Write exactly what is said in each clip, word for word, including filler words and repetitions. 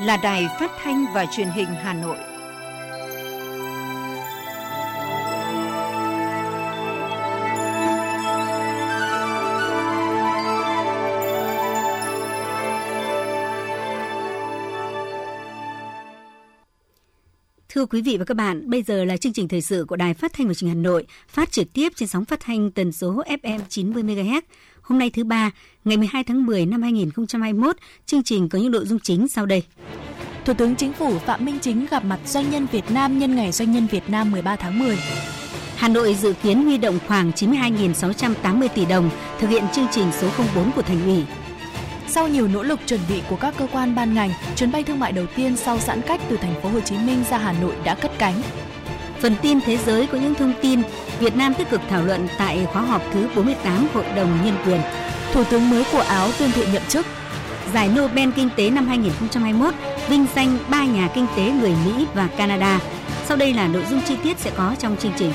là Đài Phát thanh và Truyền hình Hà Nội. Thưa quý vị và các bạn, bây giờ là chương trình thời sự của Đài Phát thanh và Truyền hình Hà Nội, phát trực tiếp trên sóng phát thanh tần số ép em chín mươi mê ga héc. Hôm nay thứ ba, ngày mười hai tháng mười năm hai nghìn không trăm hai mươi mốt, chương trình có những nội dung chính sau đây. Thủ tướng Chính phủ Phạm Minh Chính gặp mặt doanh nhân Việt Nam nhân ngày Doanh nhân Việt Nam mười ba tháng mười. Hà Nội dự kiến huy động khoảng chín mươi hai nghìn sáu trăm tám mươi tỷ đồng thực hiện chương trình số không bốn của Thành ủy. Sau nhiều nỗ lực chuẩn bị của các cơ quan ban ngành, chuyến bay thương mại đầu tiên sau giãn cách từ thành phố Hồ Chí Minh ra Hà Nội đã cất cánh. Phần tin thế giới có những thông tin Việt Nam tích cực thảo luận tại khóa họp thứ bốn mươi tám Hội đồng Nhân quyền. Thủ tướng mới của Áo tuyên thệ nhậm chức. Giải Nobel Kinh tế năm hai nghìn không trăm hai mươi mốt vinh danh ba nhà kinh tế người Mỹ và Canada. Sau đây là nội dung chi tiết sẽ có trong chương trình.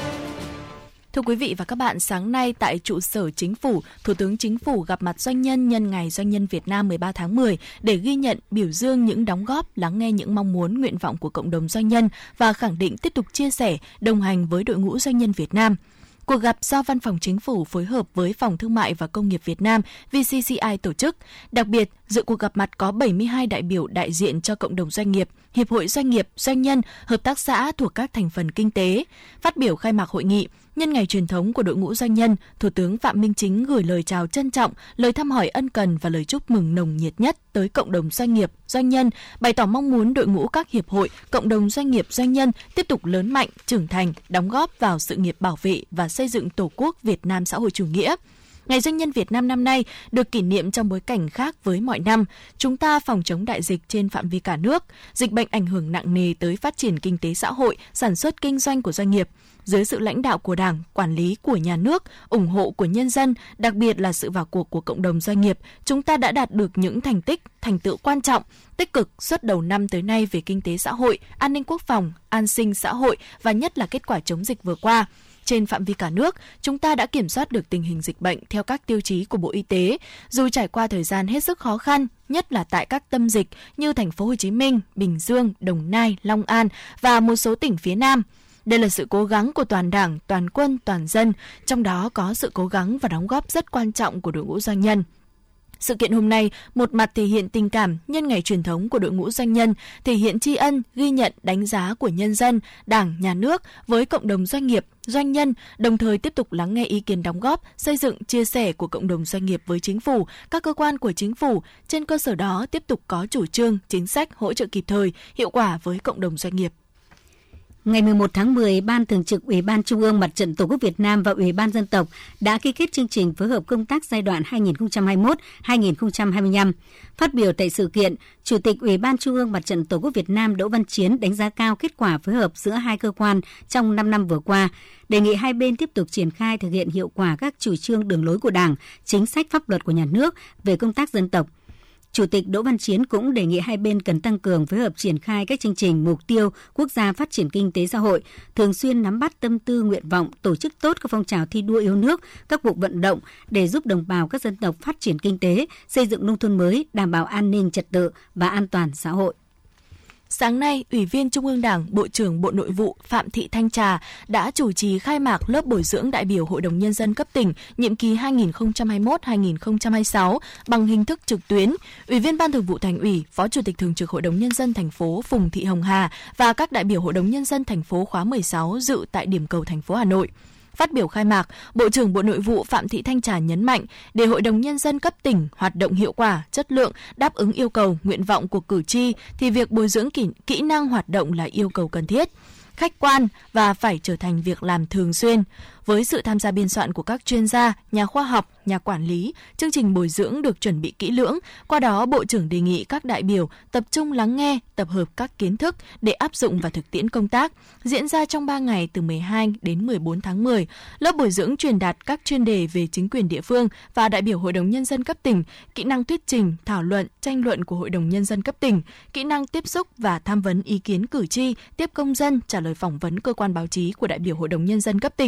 Thưa quý vị và các bạn, sáng nay tại trụ sở Chính phủ, Thủ tướng Chính phủ gặp mặt doanh nhân nhân ngày Doanh nhân Việt Nam mười ba tháng mười để ghi nhận, biểu dương những đóng góp, lắng nghe những mong muốn, nguyện vọng của cộng đồng doanh nhân và khẳng định tiếp tục chia sẻ, đồng hành với đội ngũ doanh nhân Việt Nam. Cuộc gặp do Văn phòng Chính phủ phối hợp với Phòng Thương mại và Công nghiệp Việt Nam vê xê xê i tổ chức. Đặc biệt, dự cuộc gặp mặt có bảy mươi hai đại biểu đại diện cho cộng đồng doanh nghiệp, hiệp hội doanh nghiệp, doanh nhân, hợp tác xã thuộc các thành phần kinh tế. Phát biểu khai mạc hội nghị, nhân ngày truyền thống của đội ngũ doanh nhân, Thủ tướng Phạm Minh Chính gửi lời chào trân trọng, lời thăm hỏi ân cần và lời chúc mừng nồng nhiệt nhất tới cộng đồng doanh nghiệp, doanh nhân, bày tỏ mong muốn đội ngũ các hiệp hội, cộng đồng doanh nghiệp, doanh nhân tiếp tục lớn mạnh, trưởng thành, đóng góp vào sự nghiệp bảo vệ và xây dựng Tổ quốc Việt Nam xã hội chủ nghĩa. Ngày Doanh nhân Việt Nam năm nay được kỷ niệm trong bối cảnh khác với mọi năm. Chúng ta phòng chống đại dịch trên phạm vi cả nước. Dịch bệnh ảnh hưởng nặng nề tới phát triển kinh tế xã hội, sản xuất kinh doanh của doanh nghiệp. Dưới sự lãnh đạo của Đảng, quản lý của nhà nước, ủng hộ của nhân dân, đặc biệt là sự vào cuộc của cộng đồng doanh nghiệp, chúng ta đã đạt được những thành tích, thành tựu quan trọng, tích cực suốt đầu năm tới nay về kinh tế xã hội, an ninh quốc phòng, an sinh xã hội và nhất là kết quả chống dịch vừa qua. Trên phạm vi cả nước, chúng ta đã kiểm soát được tình hình dịch bệnh theo các tiêu chí của Bộ Y tế, dù trải qua thời gian hết sức khó khăn, nhất là tại các tâm dịch như thành phố Hồ Chí Minh, Bình Dương, Đồng Nai, Long An và một số tỉnh phía Nam. Đây là sự cố gắng của toàn Đảng, toàn quân, toàn dân, trong đó có sự cố gắng và đóng góp rất quan trọng của đội ngũ doanh nhân. Sự kiện hôm nay, một mặt thể hiện tình cảm nhân ngày truyền thống của đội ngũ doanh nhân, thể hiện tri ân, ghi nhận, đánh giá của nhân dân, Đảng, Nhà nước với cộng đồng doanh nghiệp, doanh nhân, đồng thời tiếp tục lắng nghe ý kiến đóng góp, xây dựng, chia sẻ của cộng đồng doanh nghiệp với Chính phủ, các cơ quan của Chính phủ. Trên cơ sở đó, tiếp tục có chủ trương, chính sách hỗ trợ kịp thời, hiệu quả với cộng đồng doanh nghiệp. Ngày mười một tháng mười, Ban Thường trực Ủy ban Trung ương Mặt trận Tổ quốc Việt Nam và Ủy ban Dân tộc đã ký kết chương trình phối hợp công tác giai đoạn hai nghìn không trăm hai mươi mốt đến hai nghìn không trăm hai mươi lăm. Phát biểu tại sự kiện, Chủ tịch Ủy ban Trung ương Mặt trận Tổ quốc Việt Nam Đỗ Văn Chiến đánh giá cao kết quả phối hợp giữa hai cơ quan trong năm năm vừa qua, đề nghị hai bên tiếp tục triển khai thực hiện hiệu quả các chủ trương đường lối của Đảng, chính sách pháp luật của nhà nước về công tác dân tộc. Chủ tịch Đỗ Văn Chiến cũng đề nghị hai bên cần tăng cường phối hợp triển khai các chương trình mục tiêu quốc gia phát triển kinh tế xã hội, thường xuyên nắm bắt tâm tư nguyện vọng, tổ chức tốt các phong trào thi đua yêu nước, các cuộc vận động để giúp đồng bào các dân tộc phát triển kinh tế, xây dựng nông thôn mới, đảm bảo an ninh trật tự và an toàn xã hội. Sáng nay, Ủy viên Trung ương Đảng, Bộ trưởng Bộ Nội vụ Phạm Thị Thanh Trà đã chủ trì khai mạc lớp bồi dưỡng đại biểu Hội đồng Nhân dân cấp tỉnh nhiệm kỳ hai nghìn không trăm hai mươi mốt đến hai nghìn không trăm hai mươi sáu bằng hình thức trực tuyến. Ủy viên Ban Thường vụ Thành ủy, Phó Chủ tịch Thường trực Hội đồng Nhân dân thành phố Phùng Thị Hồng Hà và các đại biểu Hội đồng Nhân dân thành phố khóa mười sáu dự tại điểm cầu thành phố Hà Nội. Phát biểu khai mạc, Bộ trưởng Bộ Nội vụ Phạm Thị Thanh Trà nhấn mạnh, để Hội đồng Nhân dân cấp tỉnh hoạt động hiệu quả, chất lượng, đáp ứng yêu cầu, nguyện vọng của cử tri, thì việc bồi dưỡng kỹ, kỹ năng hoạt động là yêu cầu cần thiết, khách quan và phải trở thành việc làm thường xuyên. Với sự tham gia biên soạn của các chuyên gia, nhà khoa học, nhà quản lý, chương trình bồi dưỡng được chuẩn bị kỹ lưỡng. Qua đó, Bộ trưởng đề nghị các đại biểu tập trung lắng nghe, tập hợp các kiến thức để áp dụng vào thực tiễn công tác. Diễn ra trong ba ngày từ mười hai đến mười bốn tháng mười, lớp bồi dưỡng truyền đạt các chuyên đề về chính quyền địa phương và đại biểu Hội đồng Nhân dân cấp tỉnh, kỹ năng thuyết trình, thảo luận, tranh luận của Hội đồng Nhân dân cấp tỉnh, kỹ năng tiếp xúc và tham vấn ý kiến cử tri, tiếp công dân, trả lời phỏng vấn cơ quan báo chí của đại biểu Hội đồng Nhân dân cấp tỉnh.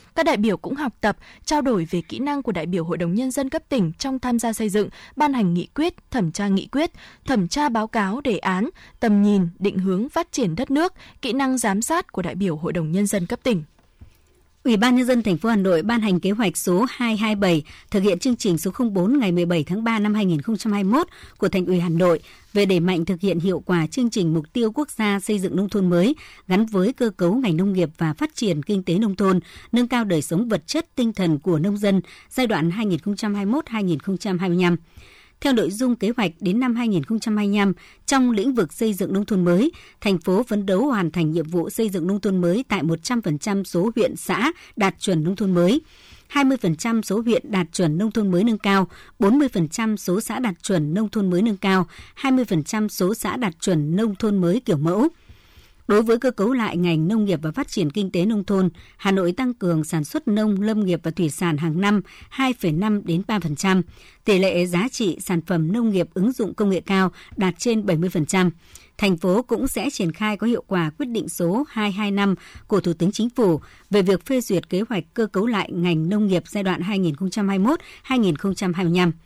Các đại biểu cũng học tập, trao đổi về kỹ năng của đại biểu Hội đồng Nhân dân cấp tỉnh trong tham gia xây dựng, ban hành nghị quyết, thẩm tra nghị quyết, thẩm tra báo cáo đề án, tầm nhìn, định hướng phát triển đất nước, kỹ năng giám sát của đại biểu Hội đồng Nhân dân cấp tỉnh. Ủy ban Nhân dân thành phố Hà Nội ban hành kế hoạch số hai hai bảy thực hiện chương trình số không bốn ngày mười bảy tháng ba năm hai nghìn không trăm hai mươi mốt của Thành ủy Hà Nội về đẩy mạnh thực hiện hiệu quả chương trình mục tiêu quốc gia xây dựng nông thôn mới gắn với cơ cấu ngành nông nghiệp và phát triển kinh tế nông thôn, nâng cao đời sống vật chất tinh thần của nông dân giai đoạn hai nghìn không trăm hai mươi mốt đến hai nghìn không trăm hai mươi lăm. Theo nội dung kế hoạch, đến năm hai nghìn không trăm hai mươi lăm, trong lĩnh vực xây dựng nông thôn mới, thành phố phấn đấu hoàn thành nhiệm vụ xây dựng nông thôn mới tại một trăm phần trăm số huyện xã đạt chuẩn nông thôn mới, hai mươi phần trăm số huyện đạt chuẩn nông thôn mới nâng cao, bốn mươi phần trăm số xã đạt chuẩn nông thôn mới nâng cao, hai mươi phần trăm số xã đạt chuẩn nông thôn mới kiểu mẫu. Đối với cơ cấu lại ngành nông nghiệp và phát triển kinh tế nông thôn, Hà Nội tăng cường sản xuất nông, lâm nghiệp và thủy sản hàng năm hai phẩy năm đến ba phần trăm. Tỷ lệ giá trị sản phẩm nông nghiệp ứng dụng công nghệ cao đạt trên bảy mươi phần trăm. Thành phố cũng sẽ triển khai có hiệu quả quyết định số hai hai năm của Thủ tướng Chính phủ về việc phê duyệt kế hoạch cơ cấu lại ngành nông nghiệp giai đoạn hai nghìn không trăm hai mươi mốt đến hai nghìn không trăm hai mươi lăm.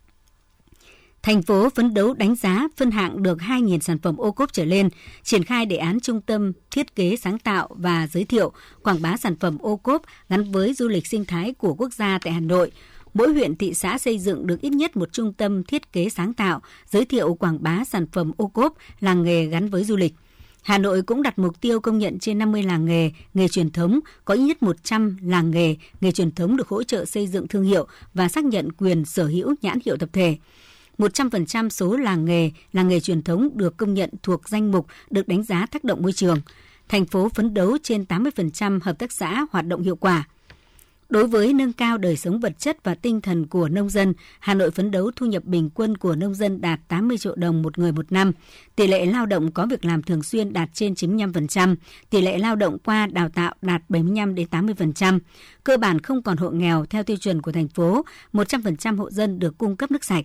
Thành phố phấn đấu đánh giá phân hạng được hai nghìn sản phẩm ô cốp trở lên, triển khai đề án trung tâm thiết kế sáng tạo và giới thiệu, quảng bá sản phẩm ô cốp gắn với du lịch sinh thái của quốc gia tại Hà Nội. Mỗi huyện thị xã xây dựng được ít nhất một trung tâm thiết kế sáng tạo, giới thiệu quảng bá sản phẩm ô cốp, làng nghề gắn với du lịch. Hà Nội cũng đặt mục tiêu công nhận trên năm mươi làng nghề, nghề truyền thống, có ít nhất một trăm làng nghề, nghề truyền thống được hỗ trợ xây dựng thương hiệu và xác nhận quyền sở hữu nhãn hiệu tập thể. một trăm phần trăm số làng nghề, làng nghề truyền thống được công nhận thuộc danh mục được đánh giá tác động môi trường. Thành phố phấn đấu trên tám mươi phần trăm hợp tác xã hoạt động hiệu quả. Đối với nâng cao đời sống vật chất và tinh thần của nông dân, Hà Nội phấn đấu thu nhập bình quân của nông dân đạt tám mươi triệu đồng một người một năm. Tỷ lệ lao động có việc làm thường xuyên đạt trên chín mươi lăm phần trăm, tỷ lệ lao động qua đào tạo đạt bảy mươi lăm đến tám mươi phần trăm. Cơ bản không còn hộ nghèo theo tiêu chuẩn của thành phố, một trăm phần trăm hộ dân được cung cấp nước sạch.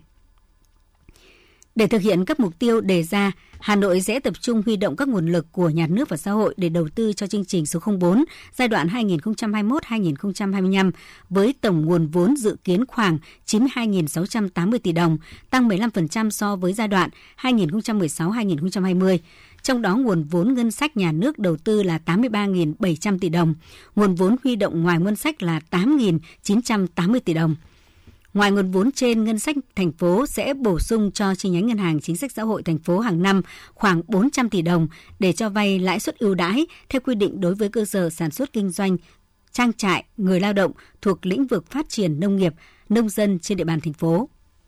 Để thực hiện các mục tiêu đề ra, Hà Nội sẽ tập trung huy động các nguồn lực của nhà nước và xã hội để đầu tư cho chương trình số không bốn giai đoạn hai nghìn không trăm hai mươi mốt đến hai nghìn không trăm hai mươi lăm với tổng nguồn vốn dự kiến khoảng chín mươi hai nghìn sáu trăm tám mươi tỷ đồng, tăng mười lăm phần trăm so với giai đoạn hai nghìn không trăm mười sáu đến hai nghìn không trăm hai mươi. Trong đó nguồn vốn ngân sách nhà nước đầu tư là tám mươi ba nghìn bảy trăm tỷ đồng, nguồn vốn huy động ngoài ngân sách là tám nghìn chín trăm tám mươi tỷ đồng. Ngoài nguồn vốn trên, ngân sách thành phố sẽ bổ sung cho chi nhánh Ngân hàng Chính sách Xã hội thành phố hàng năm khoảng bốn trăm tỷ đồng để cho vay lãi suất ưu đãi theo quy định đối với cơ sở sản xuất kinh doanh, trang trại, người lao động thuộc lĩnh vực phát triển nông nghiệp, nông dân trên địa bàn thành phố.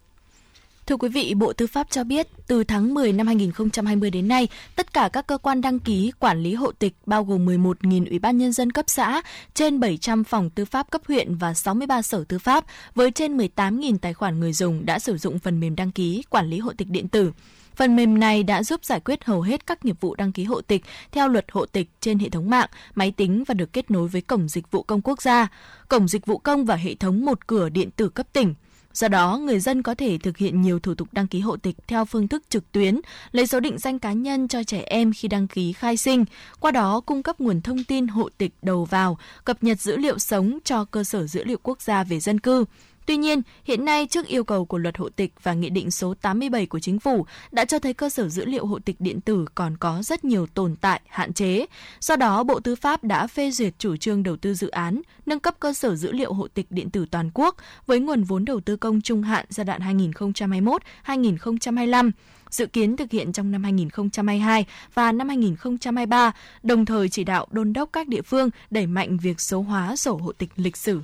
Thưa quý vị, Bộ Tư pháp cho biết, từ tháng mười năm hai nghìn không trăm hai mươi đến nay, tất cả các cơ quan đăng ký, quản lý hộ tịch bao gồm mười một nghìn Ủy ban Nhân dân cấp xã, trên bảy trăm phòng tư pháp cấp huyện và sáu mươi ba sở tư pháp, với trên mười tám nghìn tài khoản người dùng đã sử dụng phần mềm đăng ký, quản lý hộ tịch điện tử. Phần mềm này đã giúp giải quyết hầu hết các nghiệp vụ đăng ký hộ tịch theo luật hộ tịch trên hệ thống mạng, máy tính và được kết nối với Cổng Dịch vụ Công Quốc gia, Cổng Dịch vụ Công và hệ thống một cửa điện tử cấp tỉnh. Do đó, người dân có thể thực hiện nhiều thủ tục đăng ký hộ tịch theo phương thức trực tuyến, lấy số định danh cá nhân cho trẻ em khi đăng ký khai sinh, qua đó cung cấp nguồn thông tin hộ tịch đầu vào, cập nhật dữ liệu sống cho cơ sở dữ liệu quốc gia về dân cư. Tuy nhiên, hiện nay trước yêu cầu của luật hộ tịch và Nghị định số tám mươi bảy của Chính phủ đã cho thấy cơ sở dữ liệu hộ tịch điện tử còn có rất nhiều tồn tại, hạn chế. Do đó, Bộ Tư pháp đã phê duyệt chủ trương đầu tư dự án, nâng cấp cơ sở dữ liệu hộ tịch điện tử toàn quốc với nguồn vốn đầu tư công trung hạn giai đoạn hai nghìn không trăm hai mươi mốt đến hai nghìn không trăm hai mươi lăm. Dự kiến thực hiện trong năm hai nghìn không trăm hai mươi hai và năm hai nghìn không trăm hai mươi ba, đồng thời chỉ đạo đôn đốc các địa phương đẩy mạnh việc số hóa sổ hộ tịch lịch sử.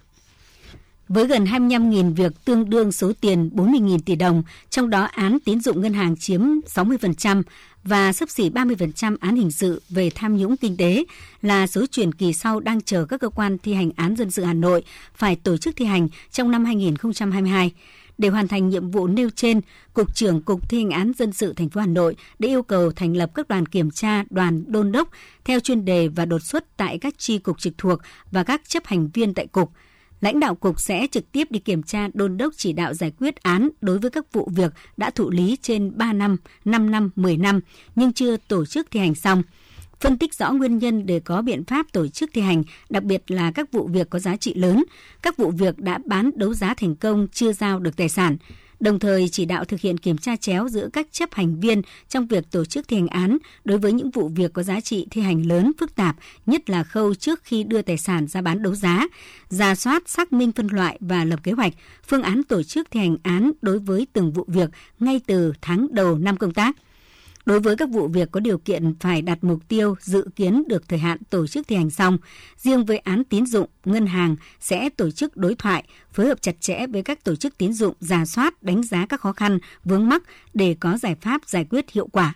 Với gần hai mươi lăm nghìn việc tương đương số tiền bốn mươi nghìn tỷ đồng, trong đó án tín dụng ngân hàng chiếm sáu mươi phần trăm và xấp xỉ ba mươi phần trăm án hình sự về tham nhũng kinh tế là số chuyển kỳ sau đang chờ các cơ quan thi hành án dân sự Hà Nội phải tổ chức thi hành trong năm hai nghìn không trăm hai mươi hai. Để hoàn thành nhiệm vụ nêu trên, Cục trưởng Cục Thi hành án dân sự thành phố Hà Nội đã yêu cầu thành lập các đoàn kiểm tra, đoàn đôn đốc theo chuyên đề và đột xuất tại các chi cục trực thuộc và các chấp hành viên tại cục. Lãnh đạo cục sẽ trực tiếp đi kiểm tra, đôn đốc chỉ đạo giải quyết án đối với các vụ việc đã thụ lý trên ba năm, năm năm, mười năm nhưng chưa tổ chức thi hành xong. phân tích rõ nguyên nhân để có biện pháp tổ chức thi hành, đặc biệt là các vụ việc có giá trị lớn, các vụ việc đã bán đấu giá thành công chưa giao được tài sản. Đồng thời chỉ đạo thực hiện kiểm tra chéo giữa các chấp hành viên trong việc tổ chức thi hành án đối với những vụ việc có giá trị thi hành lớn, phức tạp, nhất là khâu trước khi đưa tài sản ra bán đấu giá, rà soát, xác minh phân loại và lập kế hoạch, phương án tổ chức thi hành án đối với từng vụ việc ngay từ tháng đầu năm công tác. Đối với các vụ việc có điều kiện phải đặt mục tiêu dự kiến được thời hạn tổ chức thi hành xong, riêng với án tín dụng, ngân hàng sẽ tổ chức đối thoại, phối hợp chặt chẽ với các tổ chức tín dụng, rà soát, đánh giá các khó khăn, vướng mắc để có giải pháp giải quyết hiệu quả.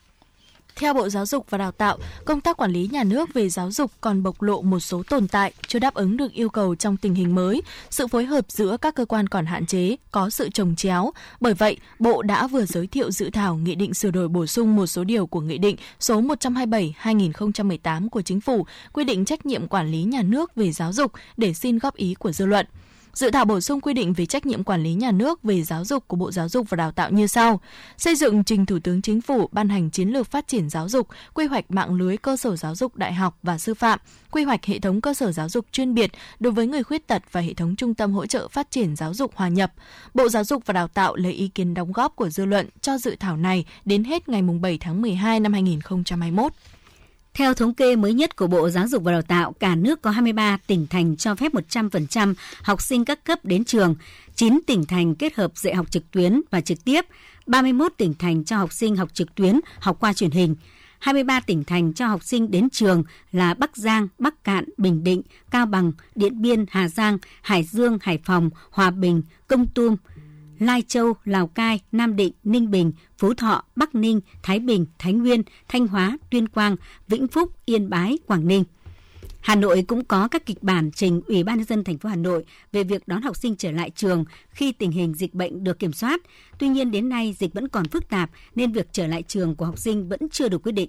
Theo Bộ Giáo dục và Đào tạo, công tác quản lý nhà nước về giáo dục còn bộc lộ một số tồn tại, chưa đáp ứng được yêu cầu trong tình hình mới, sự phối hợp giữa các cơ quan còn hạn chế, có sự chồng chéo. Bởi vậy, Bộ đã vừa giới thiệu dự thảo Nghị định sửa đổi bổ sung một số điều của Nghị định số một trăm hai mươi bảy trên hai nghìn không trăm mười tám của Chính phủ quy định trách nhiệm quản lý nhà nước về giáo dục để xin góp ý của dư luận. Dự thảo bổ sung quy định về trách nhiệm quản lý nhà nước về giáo dục của Bộ Giáo dục và Đào tạo như sau: xây dựng trình Thủ tướng Chính phủ ban hành chiến lược phát triển giáo dục, quy hoạch mạng lưới cơ sở giáo dục đại học và sư phạm, quy hoạch hệ thống cơ sở giáo dục chuyên biệt đối với người khuyết tật và hệ thống trung tâm hỗ trợ phát triển giáo dục hòa nhập. Bộ Giáo dục và Đào tạo lấy ý kiến đóng góp của dư luận cho dự thảo này đến hết ngày bảy tháng mười hai năm hai nghìn không trăm hai mươi mốt. Theo thống kê mới nhất của Bộ Giáo dục và Đào tạo, cả nước có hai mươi ba tỉnh thành cho phép một trăm phần trăm học sinh các cấp đến trường, chín tỉnh thành kết hợp dạy học trực tuyến và trực tiếp, ba mươi mốt tỉnh thành cho học sinh học trực tuyến, học qua truyền hình, hai mươi ba tỉnh thành cho học sinh đến trường là Bắc Giang, Bắc Kạn, Bình Định, Cao Bằng, Điện Biên, Hà Giang, Hải Dương, Hải Phòng, Hòa Bình, Kon Tum, Lai Châu, Lào Cai, Nam Định, Ninh Bình, Phú Thọ, Bắc Ninh, Thái Bình, Thái Nguyên, Thanh Hóa, Tuyên Quang, Vĩnh Phúc, Yên Bái, Quảng Ninh. Hà Nội cũng có các kịch bản trình Ủy ban nhân dân thành phố Hà Nội về việc đón học sinh trở lại trường khi tình hình dịch bệnh được kiểm soát. Tuy nhiên đến nay dịch vẫn còn phức tạp nên việc trở lại trường của học sinh vẫn chưa được quyết định.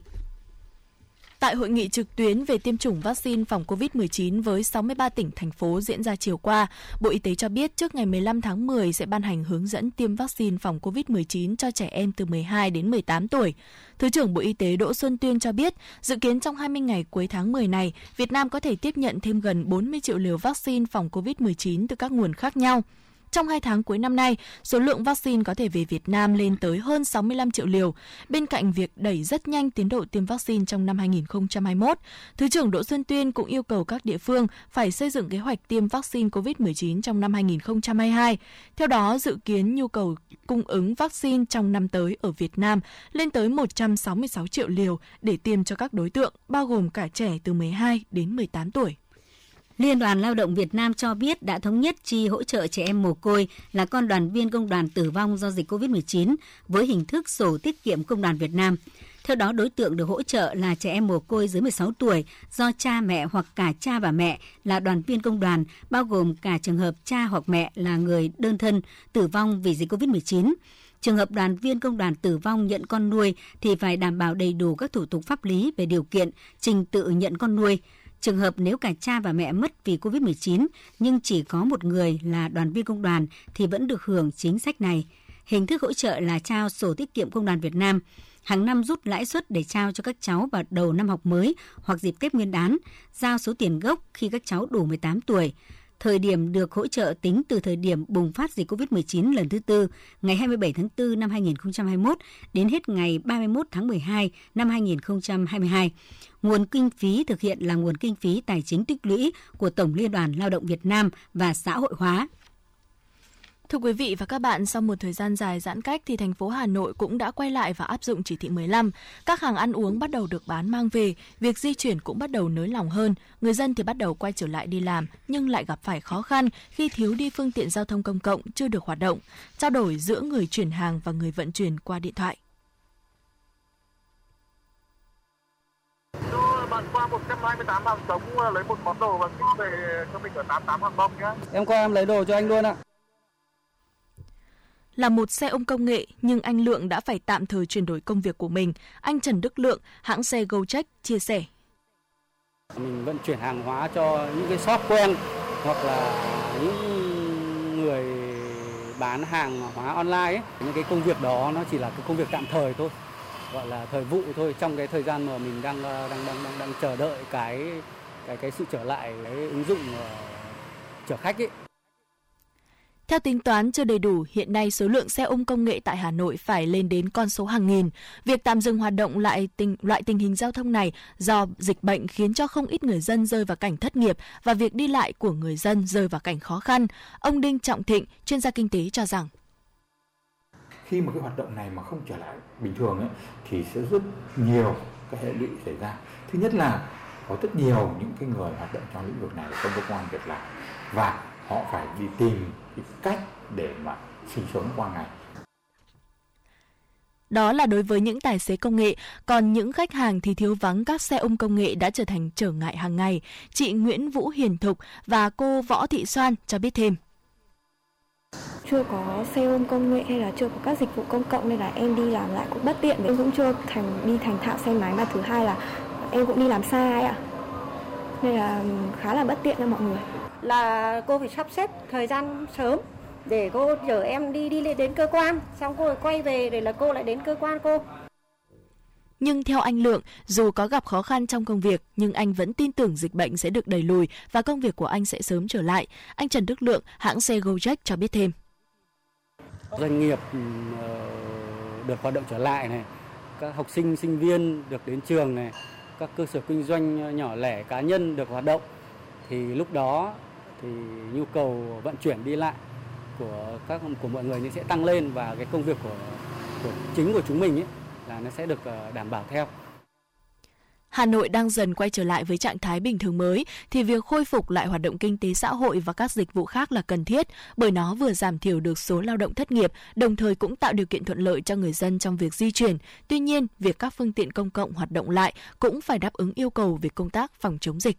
Tại hội nghị trực tuyến về tiêm chủng vaccine phòng covid mười chín với sáu mươi ba tỉnh, thành phố diễn ra chiều qua, Bộ Y tế cho biết trước ngày mười lăm tháng mười sẽ ban hành hướng dẫn tiêm vaccine phòng covid mười chín cho trẻ em từ mười hai đến mười tám tuổi. Thứ trưởng Bộ Y tế Đỗ Xuân Tuyên cho biết, dự kiến trong hai mươi ngày cuối tháng mười này, Việt Nam có thể tiếp nhận thêm gần bốn mươi triệu liều vaccine phòng covid mười chín từ các nguồn khác nhau. Trong hai tháng cuối năm nay, số lượng vaccine có thể về Việt Nam lên tới hơn sáu mươi lăm triệu liều. Bên cạnh việc đẩy rất nhanh tiến độ tiêm vaccine trong năm hai nghìn không trăm hai mươi mốt, Thứ trưởng Đỗ Xuân Tuyên cũng yêu cầu các địa phương phải xây dựng kế hoạch tiêm vaccine covid mười chín trong năm hai nghìn không trăm hai mươi hai. Theo đó, dự kiến nhu cầu cung ứng vaccine trong năm tới ở Việt Nam lên tới một trăm sáu mươi sáu triệu liều để tiêm cho các đối tượng, bao gồm cả trẻ từ mười hai đến mười tám tuổi. Liên đoàn Lao động Việt Nam cho biết đã thống nhất chi hỗ trợ trẻ em mồ côi là con đoàn viên công đoàn tử vong do dịch covid mười chín với hình thức sổ tiết kiệm công đoàn Việt Nam. Theo đó, đối tượng được hỗ trợ là trẻ em mồ côi dưới mười sáu tuổi do cha mẹ hoặc cả cha và mẹ là đoàn viên công đoàn, bao gồm cả trường hợp cha hoặc mẹ là người đơn thân tử vong vì dịch covid mười chín. Trường hợp đoàn viên công đoàn tử vong nhận con nuôi thì phải đảm bảo đầy đủ các thủ tục pháp lý về điều kiện, trình tự nhận con nuôi. Trường hợp nếu cả cha và mẹ mất vì covid mười chín nhưng chỉ có một người là đoàn viên công đoàn thì vẫn được hưởng chính sách này. Hình thức hỗ trợ là trao sổ tiết kiệm công đoàn Việt Nam, hàng năm rút lãi suất để trao cho các cháu vào đầu năm học mới hoặc dịp Tết Nguyên đán, giao số tiền gốc khi các cháu đủ mười tám tuổi. Thời điểm được hỗ trợ tính từ thời điểm bùng phát dịch covid mười chín lần thứ tư, ngày hai mươi bảy tháng tư năm hai nghìn không trăm hai mươi mốt đến hết ngày ba mươi mốt tháng mười hai năm hai nghìn không trăm hai mươi hai. Nguồn kinh phí thực hiện là nguồn kinh phí tài chính tích lũy của Tổng Liên đoàn Lao động Việt Nam và xã hội hóa. Thưa quý vị và các bạn, sau một thời gian dài giãn cách thì thành phố Hà Nội cũng đã quay lại và áp dụng chỉ thị mười lăm. Các hàng ăn uống bắt đầu được bán mang về, việc di chuyển cũng bắt đầu nới lỏng hơn. Người dân thì bắt đầu quay trở lại đi làm nhưng lại gặp phải khó khăn khi thiếu đi phương tiện giao thông công cộng chưa được hoạt động. Trao đổi giữa người chuyển hàng và người vận chuyển qua điện thoại. Bạn qua một trăm hai mươi tám hàng sống lấy một món đồ và ship về cho mình ở tám mươi tám hàng bông nhé. Em qua em lấy đồ cho anh luôn ạ. Là một xe ôm công nghệ nhưng anh Lượng đã phải tạm thời chuyển đổi công việc của mình. Anh Trần Đức Lượng, hãng xe Gojek chia sẻ. Mình vận chuyển hàng hóa cho những cái shop quen hoặc là những người bán hàng hóa online ấy. Những cái công việc đó nó chỉ là cái công việc tạm thời thôi. gọi là thời vụ thôi, trong cái thời gian mà mình đang đang đang đang, đang chờ đợi cái cái cái sự trở lại cái ứng dụng uh, chở khách ấy. Theo tính toán chưa đầy đủ, hiện nay số lượng xe ôm công nghệ tại Hà Nội phải lên đến con số hàng nghìn. Việc tạm dừng hoạt động lại tình, loại tình hình giao thông này do dịch bệnh khiến cho không ít người dân rơi vào cảnh thất nghiệp và việc đi lại của người dân rơi vào cảnh khó khăn. Ông Đinh Trọng Thịnh, chuyên gia kinh tế cho rằng khi mà cái hoạt động này mà không trở lại bình thường ấy, thì sẽ rất nhiều cái hệ lụy xảy ra. Thứ nhất là có rất nhiều những cái người hoạt động trong lĩnh vực này không có công ăn việc làm và họ phải đi tìm cái cách để mà sinh sống qua ngày. Đó là đối với những tài xế công nghệ, còn những khách hàng thì thiếu vắng các xe ôm công nghệ đã trở thành trở ngại hàng ngày. Chị Nguyễn Vũ Hiền Thục và cô Võ Thị Soan cho biết thêm. Chưa có xe ôm công nghệ hay là chưa có các dịch vụ công cộng nên là em đi làm lại cũng bất tiện. Em cũng chưa thành đi thành thạo xe máy, mà thứ hai là em cũng đi làm xa ấy ạ. Nên là khá là bất tiện cho mọi người. Là cô phải sắp xếp thời gian sớm để cô chở em đi đi đến cơ quan, xong cô quay về để là cô lại đến cơ quan cô. Nhưng theo anh Lượng, dù có gặp khó khăn trong công việc, nhưng anh vẫn tin tưởng dịch bệnh sẽ được đẩy lùi và công việc của anh sẽ sớm trở lại. Anh Trần Đức Lượng, hãng xe Gojek cho biết thêm. Doanh nghiệp được hoạt động trở lại này, các học sinh, sinh viên được đến trường này, các cơ sở kinh doanh nhỏ lẻ, cá nhân được hoạt động, thì lúc đó thì nhu cầu vận chuyển đi lại của các của mọi người sẽ tăng lên và cái công việc của, của chính của chúng mình ấy là nó sẽ được đảm bảo theo. Hà Nội đang dần quay trở lại với trạng thái bình thường mới, thì việc khôi phục lại hoạt động kinh tế xã hội và các dịch vụ khác là cần thiết, bởi nó vừa giảm thiểu được số lao động thất nghiệp, đồng thời cũng tạo điều kiện thuận lợi cho người dân trong việc di chuyển. Tuy nhiên, việc các phương tiện công cộng hoạt động lại cũng phải đáp ứng yêu cầu về công tác phòng chống dịch.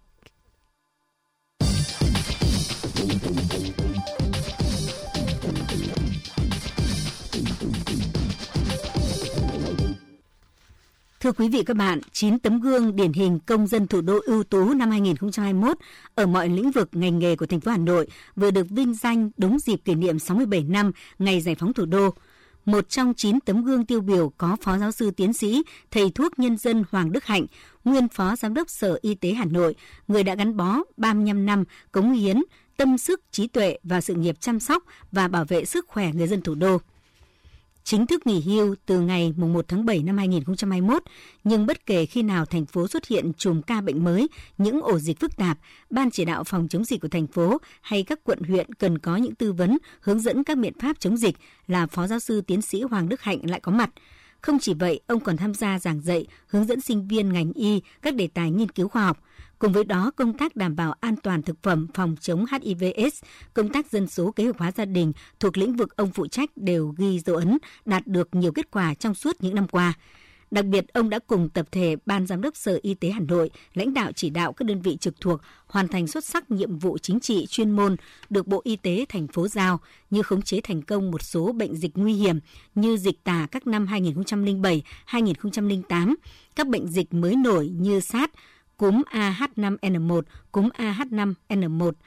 Thưa quý vị các bạn, chín tấm gương điển hình công dân thủ đô ưu tú năm hai nghìn không trăm hai mươi mốt ở mọi lĩnh vực ngành nghề của thành phố Hà Nội vừa được vinh danh đúng dịp kỷ niệm sáu mươi bảy năm ngày giải phóng thủ đô. Một trong chín tấm gương tiêu biểu có Phó Giáo sư Tiến sĩ, Thầy thuốc nhân dân Hoàng Đức Hạnh, nguyên Phó Giám đốc Sở Y tế Hà Nội, người đã gắn bó ba mươi lăm năm cống hiến, tâm sức, trí tuệ vào sự nghiệp chăm sóc và bảo vệ sức khỏe người dân thủ đô. Chính thức nghỉ hưu từ ngày mùng một tháng bảy năm hai nghìn không trăm hai mươi mốt, nhưng bất kể khi nào thành phố xuất hiện chùm ca bệnh mới, những ổ dịch phức tạp, Ban chỉ đạo phòng chống dịch của thành phố hay các quận huyện cần có những tư vấn, hướng dẫn các biện pháp chống dịch là Phó Giáo sư Tiến sĩ Hoàng Đức Hạnh lại có mặt. Không chỉ vậy, ông còn tham gia giảng dạy, hướng dẫn sinh viên ngành y các đề tài nghiên cứu khoa học. Cùng với đó, công tác đảm bảo an toàn thực phẩm, phòng chống hát i vê AIDS, công tác dân số kế hoạch hóa gia đình thuộc lĩnh vực ông phụ trách đều ghi dấu ấn, đạt được nhiều kết quả trong suốt những năm qua. Đặc biệt, ông đã cùng tập thể Ban Giám đốc Sở Y tế Hà Nội, lãnh đạo chỉ đạo các đơn vị trực thuộc hoàn thành xuất sắc nhiệm vụ chính trị chuyên môn được Bộ Y tế thành phố giao, như khống chế thành công một số bệnh dịch nguy hiểm như dịch tả các năm hai nghìn không trăm lẻ bảy, hai nghìn không trăm lẻ tám, các bệnh dịch mới nổi như SARS, cúm A H năm N một, cúm A H năm N một,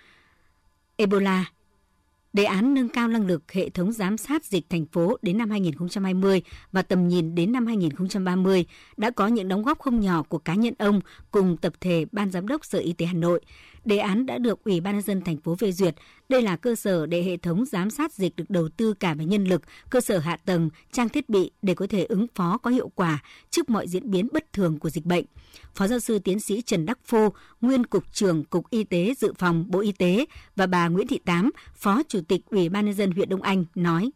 Ebola. Đề án nâng cao năng lực hệ thống giám sát dịch thành phố đến năm hai nghìn không trăm hai mươi và tầm nhìn đến năm hai nghìn không trăm ba mươi đã có những đóng góp không nhỏ của cá nhân ông cùng tập thể Ban Giám đốc Sở Y tế Hà Nội. Đề án đã được Ủy ban nhân dân thành phố phê duyệt. Đây là cơ sở để hệ thống giám sát dịch được đầu tư cả về nhân lực, cơ sở hạ tầng, trang thiết bị để có thể ứng phó có hiệu quả trước mọi diễn biến bất thường của dịch bệnh. Phó Giáo sư Tiến sĩ Trần Đắc Phu, nguyên Cục trưởng Cục Y tế Dự phòng Bộ Y tế và bà Nguyễn Thị Tám, Phó Chủ tịch Ủy ban nhân dân huyện Đông Anh nói: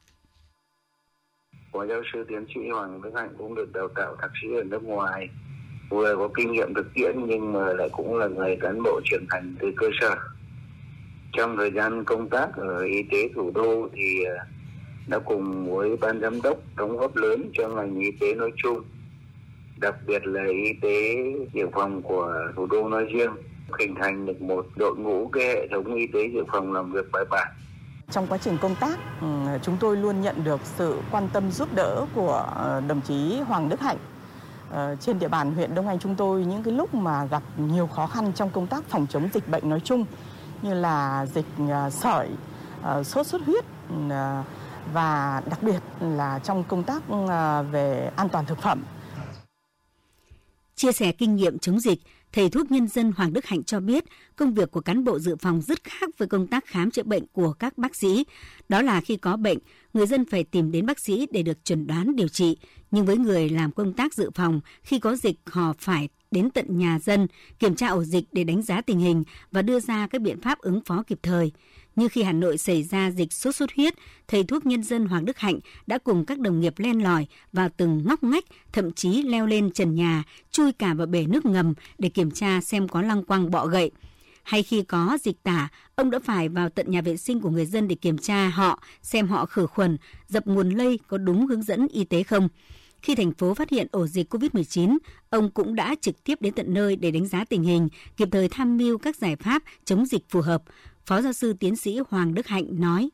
Phó Giáo sư Tiến sĩ Hoàng Đức Hạnh cũng được đào tạo thạc sĩ ở nước ngoài, vừa có kinh nghiệm thực tiễn nhưng mà lại cũng là người cán bộ trưởng thành từ cơ sở. Trong thời gian công tác ở y tế thủ đô thì đã cùng với Ban Giám đốc đóng góp lớn cho ngành y tế nói chung, đặc biệt là y tế dự phòng của thủ đô nói riêng, hình thành được một đội ngũ cái hệ thống y tế dự phòng làm việc bài bản. Trong quá trình công tác, chúng tôi luôn nhận được sự quan tâm giúp đỡ của đồng chí Hoàng Đức Hạnh. Trên địa bàn huyện Đông Anh chúng tôi, những cái lúc mà gặp nhiều khó khăn trong công tác phòng chống dịch bệnh nói chung như là dịch sởi, sốt xuất huyết, và đặc biệt là trong công tác về an toàn thực phẩm. Chia sẻ kinh nghiệm chống dịch, thầy thuốc nhân dân Hoàng Đức Hạnh cho biết công việc của cán bộ dự phòng rất khác với công tác khám chữa bệnh của các bác sĩ. Đó là khi có bệnh, người dân phải tìm đến bác sĩ để được chẩn đoán điều trị. Nhưng với người làm công tác dự phòng, khi có dịch họ phải đến tận nhà dân, kiểm tra ổ dịch để đánh giá tình hình và đưa ra các biện pháp ứng phó kịp thời. Như khi Hà Nội xảy ra dịch sốt xuất huyết, thầy thuốc nhân dân Hoàng Đức Hạnh đã cùng các đồng nghiệp len lỏi vào từng ngóc ngách, thậm chí leo lên trần nhà, chui cả vào bể nước ngầm để kiểm tra xem có lăng quăng bọ gậy. Hay khi có dịch tả, ông đã phải vào tận nhà vệ sinh của người dân để kiểm tra họ, xem họ khử khuẩn, dập nguồn lây có đúng hướng dẫn y tế không. Khi thành phố phát hiện ổ dịch covid mười chín, ông cũng đã trực tiếp đến tận nơi để đánh giá tình hình, kịp thời tham mưu các giải pháp chống dịch phù hợp. Phó giáo sư tiến sĩ Hoàng Đức Hạnh nói.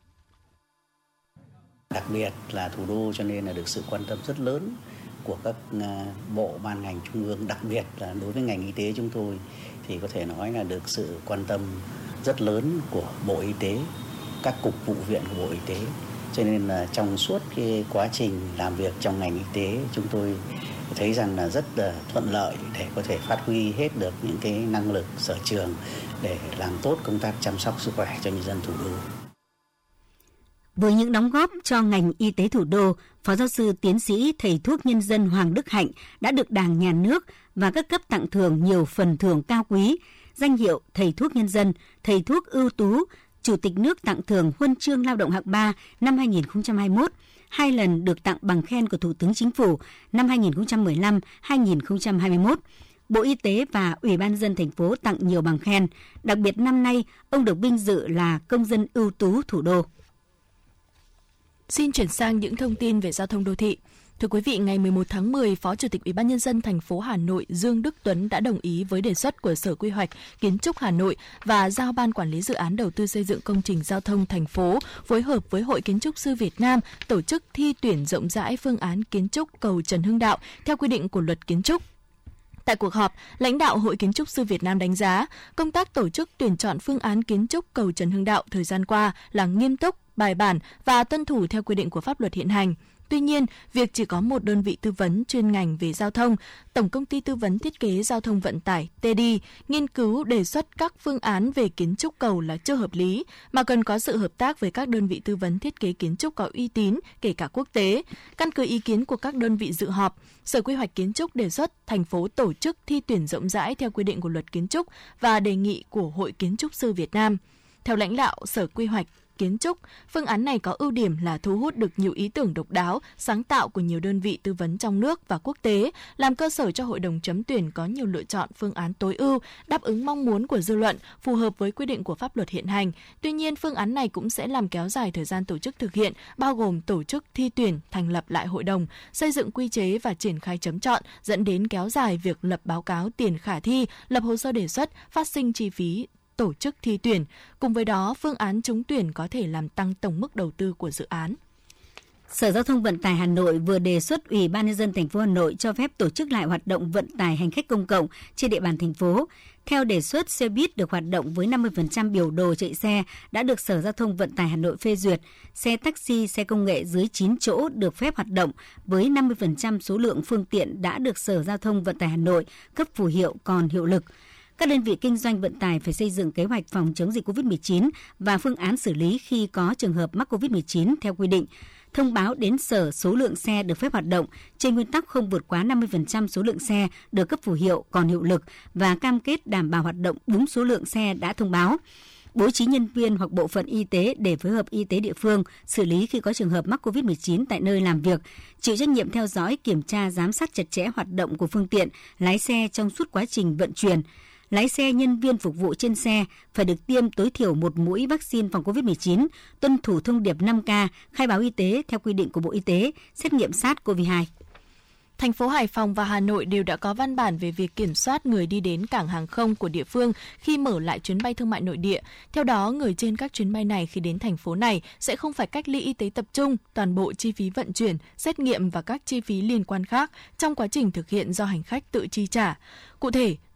Đặc biệt là thủ đô cho nên là được sự quan tâm rất lớn của các bộ ban ngành trung ương, đặc biệt là đối với ngành y tế chúng tôi thì có thể nói là được sự quan tâm rất lớn của Bộ Y tế, các cục vụ viện của Bộ Y tế. Cho nên là trong suốt cái quá trình làm việc trong ngành y tế, chúng tôi thấy rằng là rất là thuận lợi để có thể phát huy hết được những cái năng lực sở trường để làm tốt công tác chăm sóc sức khỏe cho nhân dân thủ đô. Với những đóng góp cho ngành y tế thủ đô, Phó giáo sư tiến sĩ thầy thuốc nhân dân Hoàng Đức Hạnh đã được Đảng, Nhà nước và các cấp tặng thưởng nhiều phần thưởng cao quý, danh hiệu thầy thuốc nhân dân, thầy thuốc ưu tú, Chủ tịch nước tặng thưởng Huân chương Lao động hạng ba năm hai nghìn không trăm hai mươi mốt, hai lần được tặng bằng khen của Thủ tướng Chính phủ năm hai nghìn không trăm mười lăm đến hai nghìn không trăm hai mươi mốt. Bộ Y tế và Ủy ban nhân dân thành phố tặng nhiều bằng khen. Đặc biệt năm nay, ông được vinh dự là công dân ưu tú thủ đô. Xin chuyển sang những thông tin về giao thông đô thị. Thưa quý vị, ngày mười một tháng mười, Phó Chủ tịch Ủy ban nhân dân thành phố Hà Nội Dương Đức Tuấn đã đồng ý với đề xuất của Sở Quy hoạch Kiến trúc Hà Nội và giao Ban Quản lý Dự án Đầu tư xây dựng công trình giao thông thành phố phối hợp với Hội Kiến trúc sư Việt Nam tổ chức thi tuyển rộng rãi phương án kiến trúc cầu Trần Hưng Đạo theo quy định của Luật Kiến trúc. Tại cuộc họp, lãnh đạo Hội Kiến trúc sư Việt Nam đánh giá công tác tổ chức tuyển chọn phương án kiến trúc cầu Trần Hưng Đạo thời gian qua là nghiêm túc, bài bản và tuân thủ theo quy định của pháp luật hiện hành. Tuy nhiên, việc chỉ có một đơn vị tư vấn chuyên ngành về giao thông, Tổng công ty tư vấn thiết kế giao thông vận tải tê đê, nghiên cứu đề xuất các phương án về kiến trúc cầu là chưa hợp lý, mà cần có sự hợp tác với các đơn vị tư vấn thiết kế kiến trúc có uy tín, kể cả quốc tế. Căn cứ ý kiến của các đơn vị dự họp, Sở Quy hoạch Kiến trúc đề xuất thành phố tổ chức thi tuyển rộng rãi theo quy định của Luật Kiến trúc và đề nghị của Hội Kiến trúc sư Việt Nam. Theo lãnh đạo Sở Quy hoạch Kiến trúc, phương án này có ưu điểm là thu hút được nhiều ý tưởng độc đáo, sáng tạo của nhiều đơn vị tư vấn trong nước và quốc tế, làm cơ sở cho hội đồng chấm tuyển có nhiều lựa chọn phương án tối ưu, đáp ứng mong muốn của dư luận, phù hợp với quy định của pháp luật hiện hành. Tuy nhiên, phương án này cũng sẽ làm kéo dài thời gian tổ chức thực hiện, bao gồm tổ chức thi tuyển, thành lập lại hội đồng, xây dựng quy chế và triển khai chấm chọn, dẫn đến kéo dài việc lập báo cáo tiền khả thi, lập hồ sơ đề xuất, phát sinh chi phí tổ chức thi tuyển. Cùng với đó, phương án trúng tuyển có thể làm tăng tổng mức đầu tư của dự án. Sở Giao thông Vận tải Hà Nội vừa đề xuất Ủy ban nhân dân thành phố Hà Nội cho phép tổ chức lại hoạt động vận tải hành khách công cộng trên địa bàn thành phố. Theo đề xuất, xe buýt được hoạt động với năm mươi phần trăm biểu đồ chạy xe đã được Sở Giao thông Vận tải Hà Nội phê duyệt. Xe taxi, xe công nghệ dưới chín chỗ được phép hoạt động với năm mươi phần trăm số lượng phương tiện đã được Sở Giao thông Vận tải Hà Nội cấp phù hiệu còn hiệu lực. Các đơn vị kinh doanh vận tải phải xây dựng kế hoạch phòng chống dịch covid mười chín và phương án xử lý khi có trường hợp mắc covid mười chín theo quy định. Thông báo đến Sở số lượng xe được phép hoạt động, trên nguyên tắc không vượt quá năm mươi phần trăm số lượng xe được cấp phù hiệu còn hiệu lực và cam kết đảm bảo hoạt động đúng số lượng xe đã thông báo. Bố trí nhân viên hoặc bộ phận y tế để phối hợp y tế địa phương xử lý khi có trường hợp mắc covid mười chín tại nơi làm việc, chịu trách nhiệm theo dõi, kiểm tra, giám sát chặt chẽ hoạt động của phương tiện, lái xe trong suốt quá trình vận chuyển. Lái xe, nhân viên phục vụ trên xe phải được tiêm tối thiểu một mũi vaccine phòng covid mười chín, tuân thủ thông điệp năm K, khai báo y tế theo quy định của Bộ Y tế, xét nghiệm SARS-xê o vê hai. Thành phố Hải Phòng và Hà Nội đều đã có văn bản về việc kiểm soát người đi đến cảng hàng không của địa phương khi mở lại chuyến bay thương mại nội địa. Theo đó, người trên các chuyến bay này khi đến thành phố này sẽ không phải cách ly y tế tập trung, toàn bộ chi phí vận chuyển, xét nghiệm và các chi phí liên quan khác trong quá trình thực hiện do hành khách tự chi trả. Cụ thể,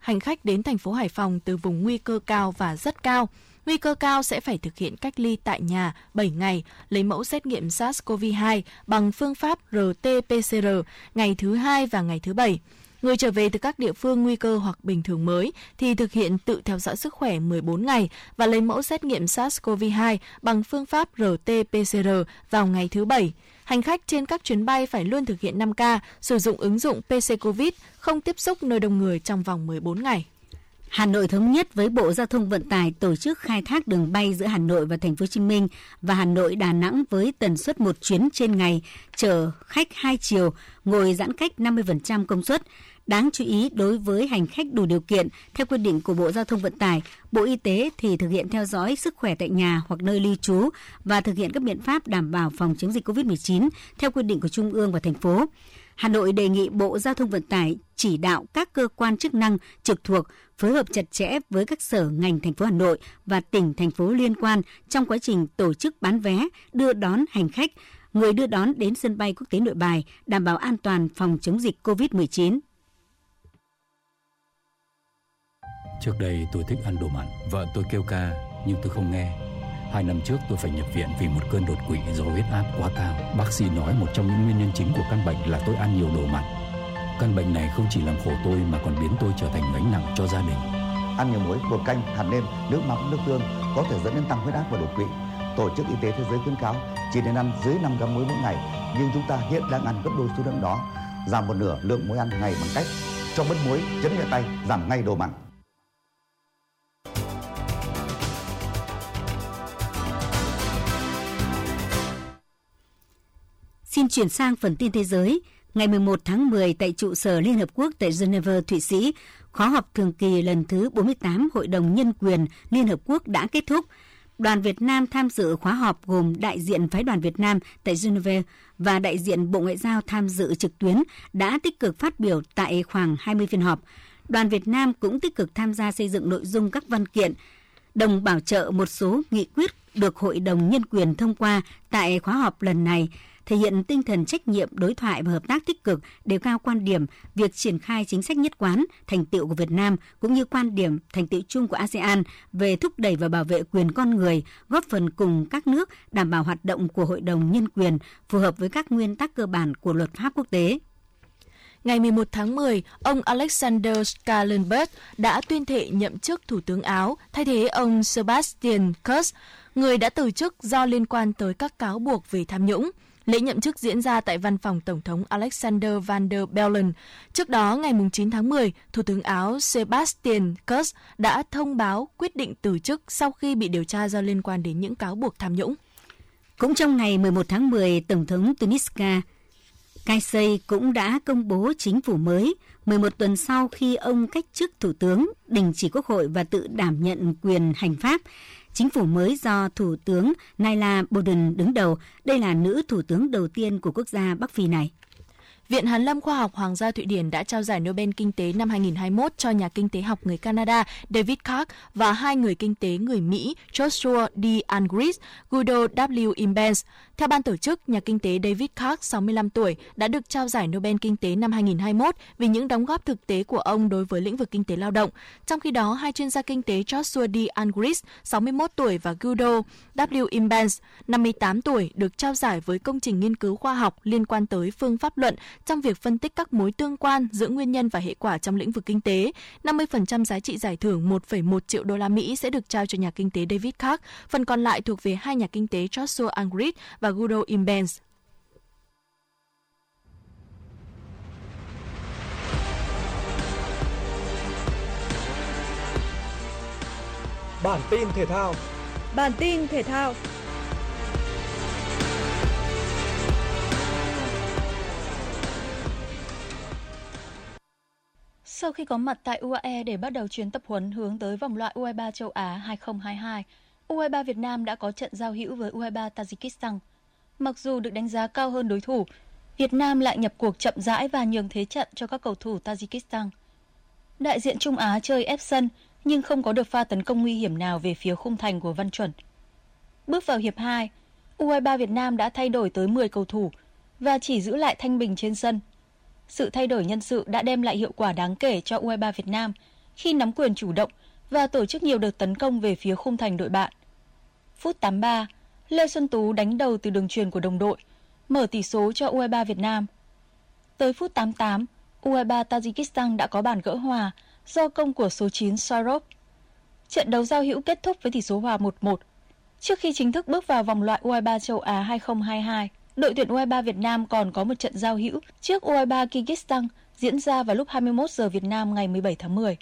hành khách đến thành phố Hải Phòng từ vùng nguy cơ cao và rất cao. Nguy cơ cao sẽ phải thực hiện cách ly tại nhà bảy ngày, lấy mẫu xét nghiệm SARS-xê o vê hai bằng phương pháp rờ tê pê xê rờ ngày thứ hai và ngày thứ bảy. Người trở về từ các địa phương nguy cơ hoặc bình thường mới thì thực hiện tự theo dõi sức khỏe mười bốn ngày và lấy mẫu xét nghiệm SARS-xê o vê hai bằng phương pháp rờ tê pê xê rờ vào ngày thứ bảy. Hành khách trên các chuyến bay phải luôn thực hiện năm K, sử dụng ứng dụng pê xê Covid, không tiếp xúc nơi đông người trong vòng mười bốn ngày. Hà Nội thống nhất với Bộ Giao thông Vận tải tổ chức khai thác đường bay giữa Hà Nội và Thành phố Hồ Chí Minh và Hà Nội Đà Nẵng với tần suất một chuyến trên ngày, chở khách hai chiều, ngồi giãn cách năm mươi phần trăm công suất. Đáng chú ý, đối với hành khách đủ điều kiện, theo quy định của Bộ Giao thông Vận tải, Bộ Y tế thì thực hiện theo dõi sức khỏe tại nhà hoặc nơi lưu trú và thực hiện các biện pháp đảm bảo phòng chống dịch covid mười chín theo quy định của Trung ương và thành phố. Hà Nội đề nghị Bộ Giao thông Vận tải chỉ đạo các cơ quan chức năng trực thuộc phối hợp chặt chẽ với các sở ngành thành phố Hà Nội và tỉnh, thành phố liên quan trong quá trình tổ chức bán vé, đưa đón hành khách, người đưa đón đến sân bay quốc tế Nội Bài, đảm bảo an toàn phòng chống dịch covid mười chín. Trước đây tôi thích ăn đồ mặn, vợ tôi kêu ca nhưng tôi không nghe. Hai năm trước tôi phải nhập viện vì một cơn đột quỵ do huyết áp quá cao. Bác sĩ nói một trong những nguyên nhân chính của căn bệnh là tôi ăn nhiều đồ mặn. Căn bệnh này không chỉ làm khổ tôi mà còn biến tôi trở thành gánh nặng cho gia đình. Ăn nhiều muối, bột canh, hạt nêm, nước mắm, nước tương có thể dẫn đến tăng huyết áp và đột quỵ. Tổ chức Y tế Thế giới khuyến cáo chỉ nên ăn dưới năm gam muối mỗi ngày, nhưng chúng ta hiện đang ăn gấp đôi số lượng đó. Giảm một nửa lượng muối ăn ngày bằng cách cho bớt muối, chấn nhẹ tay, giảm ngay đồ mặn. Xin chuyển sang phần tin thế giới. Ngày mười một tháng mười, tại trụ sở Liên Hợp Quốc tại Geneva, Thụy Sĩ, khóa họp thường kỳ lần thứ bốn mươi tám Hội đồng Nhân quyền Liên Hợp Quốc đã kết thúc. Đoàn Việt Nam tham dự khóa họp gồm đại diện Phái đoàn Việt Nam tại Geneva và đại diện Bộ Ngoại giao tham dự trực tuyến đã tích cực phát biểu tại khoảng hai mươi phiên họp. Đoàn Việt Nam cũng tích cực tham gia xây dựng nội dung các văn kiện, đồng bảo trợ một số nghị quyết được Hội đồng Nhân quyền thông qua tại khóa họp lần này, thể hiện tinh thần trách nhiệm, đối thoại và hợp tác tích cực, đề cao quan điểm việc triển khai chính sách nhất quán, thành tựu của Việt Nam cũng như quan điểm thành tựu chung của a sê an về thúc đẩy và bảo vệ quyền con người, góp phần cùng các nước đảm bảo hoạt động của Hội đồng Nhân quyền phù hợp với các nguyên tắc cơ bản của luật pháp quốc tế. Ngày mười một tháng mười, ông Alexander Schallenberg đã tuyên thệ nhậm chức Thủ tướng Áo, thay thế ông Sebastian Kurz, người đã từ chức do liên quan tới các cáo buộc về tham nhũng. Lễ nhậm chức diễn ra tại văn phòng Tổng thống Alexander Van der Bellen. Trước đó, ngày chín tháng mười, Thủ tướng Áo Sebastian Kurz đã thông báo quyết định từ chức sau khi bị điều tra do liên quan đến những cáo buộc tham nhũng. Cũng trong ngày mười một tháng mười, Tổng thống Tunisia Kais Saied cũng đã công bố chính phủ mới, mười một tuần sau khi ông cách chức Thủ tướng, đình chỉ Quốc hội và tự đảm nhận quyền hành pháp. Chính phủ mới do Thủ tướng Naila Boden đứng đầu, đây là nữ thủ tướng đầu tiên của quốc gia Bắc Phi này. Viện Hàn lâm Khoa học Hoàng gia Thụy Điển đã trao giải Nobel Kinh tế năm hai không hai mốt cho nhà kinh tế học người Canada David Clark và hai người kinh tế người Mỹ Joshua D. Angris, Guido W. Imbens. Theo ban tổ chức, nhà kinh tế David Clark, sáu mươi lăm tuổi, đã được trao giải Nobel Kinh tế năm hai không hai mốt vì những đóng góp thực tế của ông đối với lĩnh vực kinh tế lao động. Trong khi đó, hai chuyên gia kinh tế Joshua D. Angris, sáu mươi mốt tuổi và Guido W. Imbens, năm mươi tám tuổi, được trao giải với công trình nghiên cứu khoa học liên quan tới phương pháp luận trong việc phân tích các mối tương quan giữa nguyên nhân và hệ quả trong lĩnh vực kinh tế. năm mươi phần trăm giá trị giải thưởng một phẩy một triệu đô la Mỹ sẽ được trao cho nhà kinh tế David Clark, phần còn lại thuộc về hai nhà kinh tế Joshua Angris và Guido Imbens. Bản tin thể thao. Bản tin thể thao. Sau khi có mặt tại u a e để bắt đầu chuyến tập huấn hướng tới vòng loại u hai ba châu Á hai không hai hai, u hai ba Việt Nam đã có trận giao hữu với u hai ba Tajikistan. Mặc dù được đánh giá cao hơn đối thủ, Việt Nam lại nhập cuộc chậm rãi và nhường thế trận cho các cầu thủ Tajikistan. Đại diện Trung Á chơi ép sân nhưng không có được pha tấn công nguy hiểm nào về phía khung thành của Văn Chuẩn. Bước vào hiệp hai, u hai ba Việt Nam đã thay đổi tới mười cầu thủ và chỉ giữ lại Thanh Bình trên sân. Sự thay đổi nhân sự đã đem lại hiệu quả đáng kể cho u hai ba Việt Nam khi nắm quyền chủ động và tổ chức nhiều đợt tấn công về phía khung thành đội bạn. Phút tám mươi ba, Lê Xuân Tú đánh đầu từ đường chuyền của đồng đội, mở tỷ số cho u hai ba Việt Nam. Tới phút tám mươi tám, u hai ba Tajikistan đã có bàn gỡ hòa do công của số chín Sarov. Trận đấu giao hữu kết thúc với tỷ số hòa một một. Trước khi chính thức bước vào vòng loại u hai ba châu Á hai không hai hai, đội tuyển u hai ba Việt Nam còn có một trận giao hữu trước u hai ba Kyrgyzstan diễn ra vào lúc hai mươi mốt giờ Việt Nam ngày mười bảy tháng mười.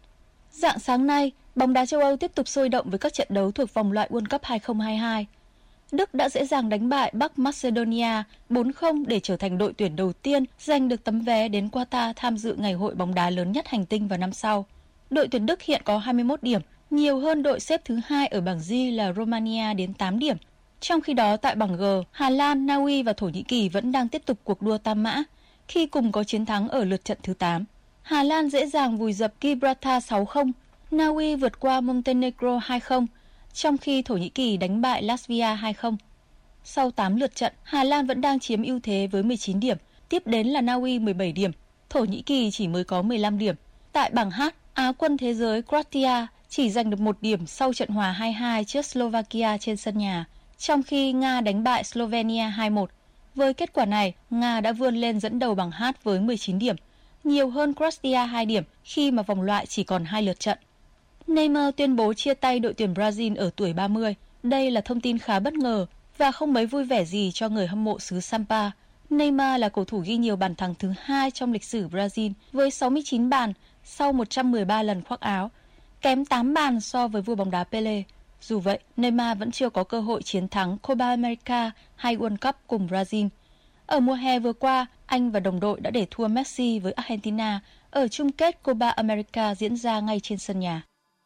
Rạng sáng nay, bóng đá châu Âu tiếp tục sôi động với các trận đấu thuộc vòng loại World Cup hai không hai hai. Đức đã dễ dàng đánh bại Bắc Macedonia bốn không để trở thành đội tuyển đầu tiên giành được tấm vé đến Qatar tham dự ngày hội bóng đá lớn nhất hành tinh vào năm sau. Đội tuyển Đức hiện có hai mươi mốt điểm, nhiều hơn đội xếp thứ hai ở bảng G là Romania đến tám điểm. Trong khi đó tại bảng G, Hà Lan, Na Uy và Thổ Nhĩ Kỳ vẫn đang tiếp tục cuộc đua tam mã khi cùng có chiến thắng ở lượt trận thứ tám. Hà Lan dễ dàng vùi dập Gibraltar sáu không, Na Uy vượt qua Montenegro hai không, trong khi Thổ Nhĩ Kỳ đánh bại Latvia hai không. Sau tám lượt trận, Hà Lan vẫn đang chiếm ưu thế với mười chín điểm, tiếp đến là Na Uy mười bảy điểm, Thổ Nhĩ Kỳ chỉ mới có mười lăm điểm. Tại bảng H, Á quân thế giới Croatia chỉ giành được một điểm sau trận hòa hai hai trước Slovakia trên sân nhà, trong khi Nga đánh bại Slovenia hai một. Với kết quả này, Nga đã vươn lên dẫn đầu bảng H với mười chín điểm, nhiều hơn Croatia hai điểm khi mà vòng loại chỉ còn hai lượt trận. Neymar tuyên bố chia tay đội tuyển Brazil ở tuổi ba mươi. Đây là thông tin khá bất ngờ và không mấy vui vẻ gì cho người hâm mộ xứ Sampa. Neymar là cầu thủ ghi nhiều bàn thắng thứ hai trong lịch sử Brazil với sáu mươi chín bàn sau một trăm mười ba lần khoác áo, kém tám bàn so với vua bóng đá Pele. Dù vậy, Neymar vẫn chưa có cơ hội chiến thắng Copa America hay World Cup cùng Brazil. Ở mùa hè vừa qua, anh và đồng đội đã để thua Messi với Argentina ở chung kết Copa America diễn ra ngay trên sân nhà.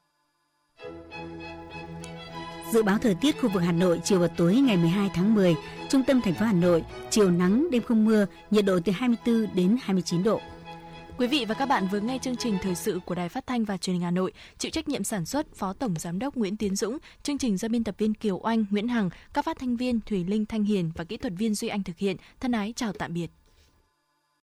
Dự báo thời tiết khu vực Hà Nội chiều và tối ngày mười hai tháng mười, trung tâm thành phố Hà Nội, chiều nắng, đêm không mưa, nhiệt độ từ hai mươi tư đến hai mươi chín độ. Quý vị và các bạn vừa nghe chương trình thời sự của Đài Phát thanh và Truyền hình Hà Nội, chịu trách nhiệm sản xuất Phó Tổng Giám đốc Nguyễn Tiến Dũng, chương trình do biên tập viên Kiều Oanh, Nguyễn Hằng, các phát thanh viên Thùy Linh, Thanh Hiền và kỹ thuật viên Duy Anh thực hiện. Thân ái chào tạm biệt.